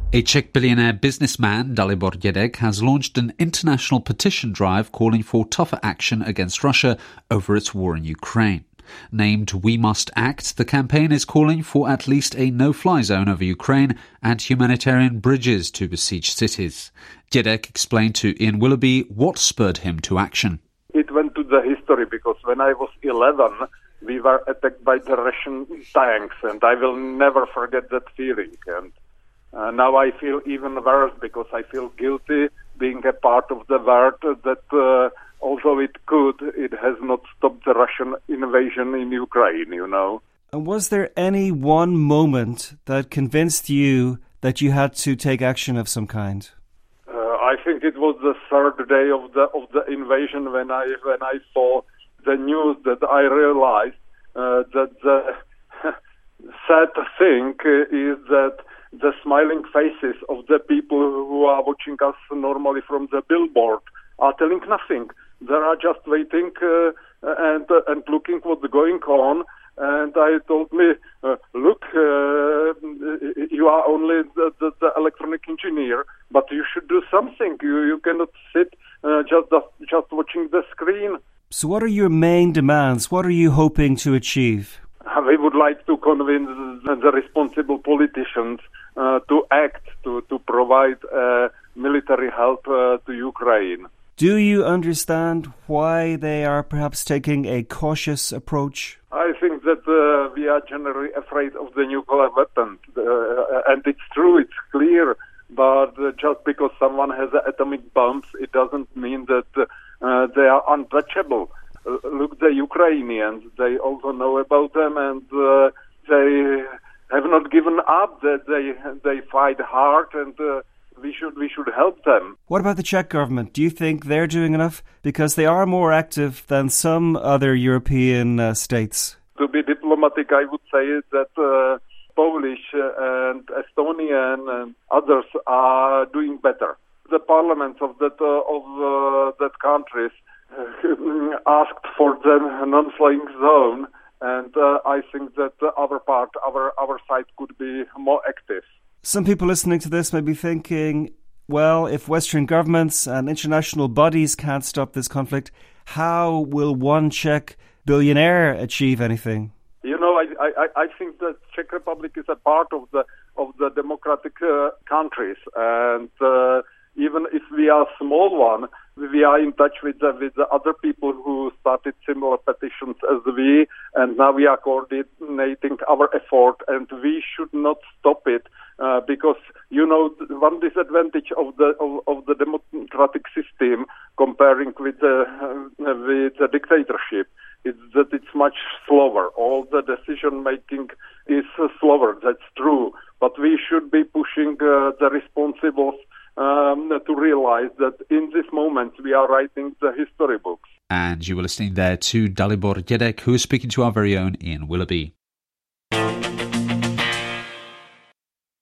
A Czech billionaire businessman, Dalibor Dědek, has launched an international petition drive calling for tougher action against Russia over its war in Ukraine. Named We Must Act, the campaign is calling for at least a no-fly zone over Ukraine and humanitarian bridges to besieged cities. Dědek explained to Ian Willoughby what spurred him to action. It went to the history because when I was 11, we were attacked by the Russian tanks, and I will never forget that feeling. And now I feel even worse because I feel guilty being a part of the war that although it has not stopped the Russian invasion in Ukraine, you know. And was there any one moment that convinced you that you had to take action of some kind? I think it was the third day of the invasion when I saw the news that I realized that the sad thing is that the smiling faces of the people who are watching us normally from the billboard are telling nothing. They are just waiting and looking what's going on. And I told me, look, you are only the electronic engineer, but you should do something. You cannot sit just watching the screen. So what are your main demands? What are you hoping to achieve? We would like to convince the responsible politicians to act, to provide military help to Ukraine. Do you understand why they are perhaps taking a cautious approach? I think that we are generally afraid of the nuclear weapon. And it's true, it's clear. But just because someone has atomic bombs, it doesn't mean that they are untouchable. Look, the Ukrainians, they also know about them, and they have not given up. That they fight hard, and we should help them. What about the Czech government? Do you think they're doing enough? Because they are more active than some other European states. To be diplomatic, I would say that Polish and Estonian and others are doing better. The parliaments of that countries asked for the non-flying zone, and I think that our side could be more active. Some people listening to this may be thinking, well, if Western governments and international bodies can't stop this conflict, how will one Czech billionaire achieve anything? You know, I think that Czech Republic is a part of the democratic countries, and even if we are a small one, we are in touch with the other people who started similar petitions as we, and now we are coordinating our effort, and we should not stop it because, you know, one disadvantage of the democratic system comparing with the dictatorship is that it's much slower. All the decision making is slower. That's true, but we should be pushing the responsibles to realize that in this moment we are writing the history books. And you were listening there to Dalibor Dědek, who is speaking to our very own Ian Willoughby.